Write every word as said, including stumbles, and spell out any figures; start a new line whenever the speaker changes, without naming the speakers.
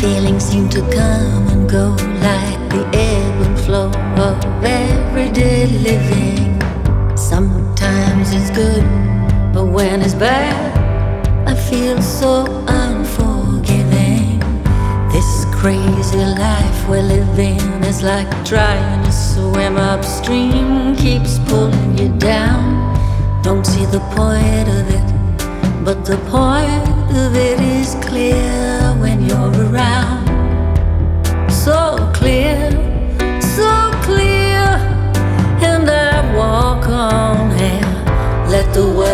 Feelings seem to come and go like the ebb and flow of everyday living. Sometimes it's good, but when it's bad, I feel so unforgiving. This crazy life we're living is like trying to swim upstream, keeps pulling you down. Don't see the point of it, but the point of it is clear when you're around. So clear, so clear, and I walk on air. Let the world